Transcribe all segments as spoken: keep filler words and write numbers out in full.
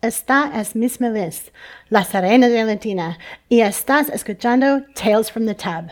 Esta es Miss Melis, la Sirena de Latina, y estás escuchando Tales from the Tub.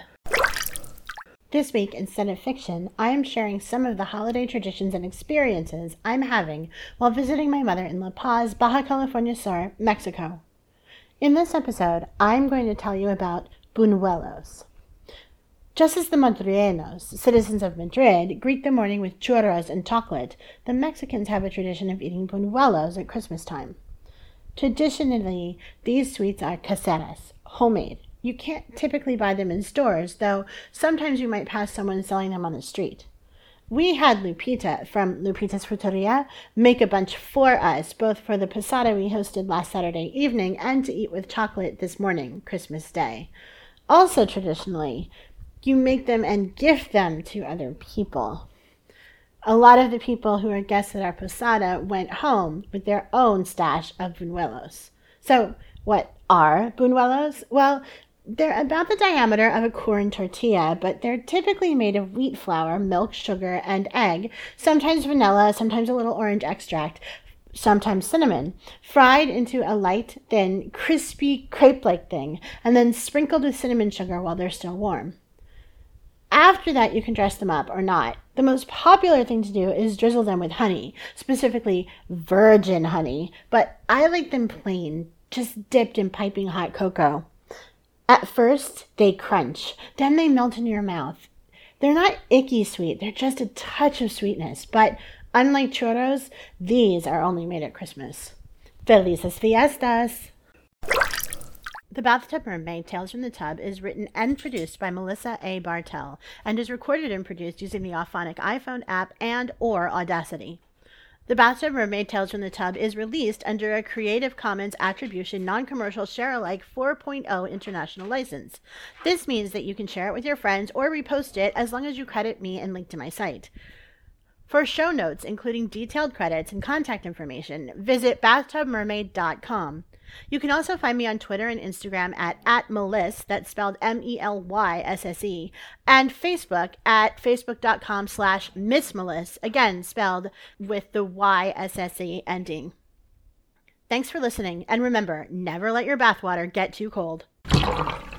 This week, instead of fiction, I am sharing some of the holiday traditions and experiences I'm having while visiting my mother in La Paz, Baja California Sur, Mexico. In this episode, I'm going to tell you about buñuelos. Just as the Madrileños, citizens of Madrid, greet the morning with churros and chocolate, the Mexicans have a tradition of eating buñuelos at Christmas time. Traditionally, these sweets are caseras, homemade. You can't typically buy them in stores, though sometimes you might pass someone selling them on the street. We had Lupita from Lupita's Fruteria make a bunch for us, both for the posada we hosted last Saturday evening and to eat with chocolate this morning, Christmas Day. Also traditionally, you make them and gift them to other people. A lot of the people who are guests at our posada went home with their own stash of buñuelos. So, what are buñuelos? Well, they're about the diameter of a corn tortilla, but they're typically made of wheat flour, milk, sugar, and egg, sometimes vanilla, sometimes a little orange extract, sometimes cinnamon, fried into a light, thin, crispy crepe-like thing, and then sprinkled with cinnamon sugar while they're still warm. After that, you can dress them up or not. The most popular thing to do is drizzle them with honey, specifically virgin honey, but I like them plain, just dipped in piping hot cocoa. At first, they crunch, then they melt in your mouth. They're not icky sweet, they're just a touch of sweetness, but unlike churros, these are only made at Christmas. Felices fiestas! The Bathtub Mermaid, Tales from the Tub, is written and produced by Melissa A. Bartell and is recorded and produced using the Auphonic iPhone app and or Audacity. The Bathtub Mermaid, Tales from the Tub is released under a Creative Commons Attribution Non-Commercial Share-alike four point oh international license. This means that you can share it with your friends or repost it as long as you credit me and link to my site. For show notes, including detailed credits and contact information, visit bathtub mermaid dot com. You can also find me on Twitter and Instagram at, at Meliss, that's spelled M E L Y S S E, and Facebook at facebook.com slash Miss Meliss, again spelled with the Y S S E ending. Thanks for listening, and remember, never let your bathwater get too cold.